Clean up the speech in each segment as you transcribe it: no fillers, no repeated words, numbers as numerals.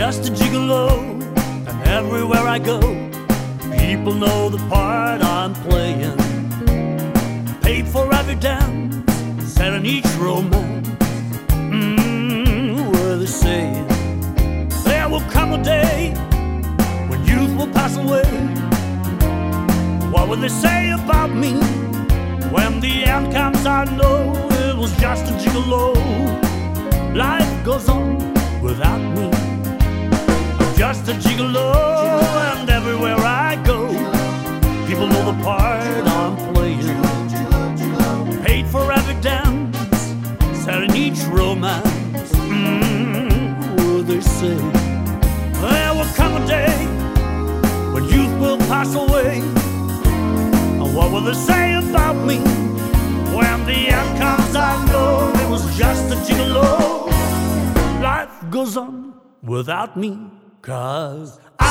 just a gigolo, and everywhere I go, people know the part I'm playing. Paid for every dance, set in each romance. What are they saying? There will come a day when youth will pass away. What will they say about me? When the end comes, I know it was just a gigolo. Life goes on without me. I'm just a gigolo, and everywhere I go, people know the part I'm playing. Paid for every dance, set in each romance. What they say? There will come a day when youth will pass away. And what will they say about me? When the end comes, I know it was just a gigolo. Life goes on without me, 'cause I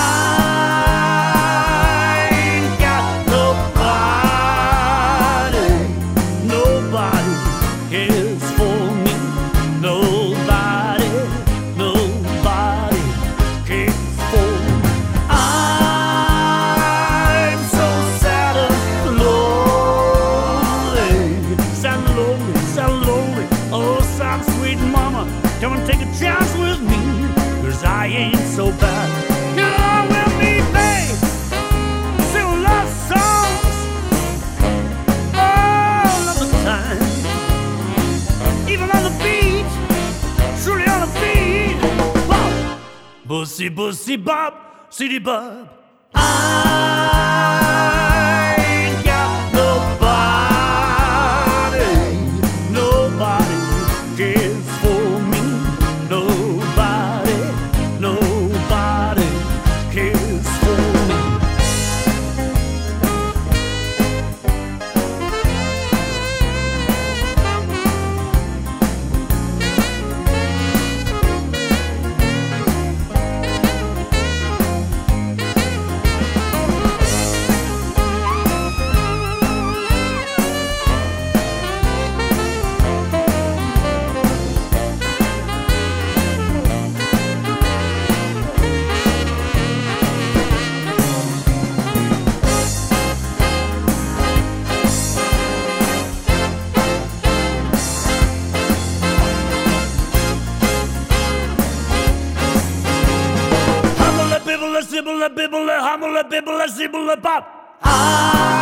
ain't got nobody. Nobody cares for me. Nobody, nobody cares for me. I'm so sad and lonely. Sad and lonely, sad and lonely. Oh, sad sweet mama, come and take a chance with me, 'cause I ain't so bad. Get along with me, babe. Sing love songs all of the time. Even on the beat, truly on the beat. Bob, bussy, bussy, bob, city bob. I ain't got nobody. Nobody cares for me. Nobody, nobody cares for me. Bibble, bibble, humble, bibble, zibble, bop.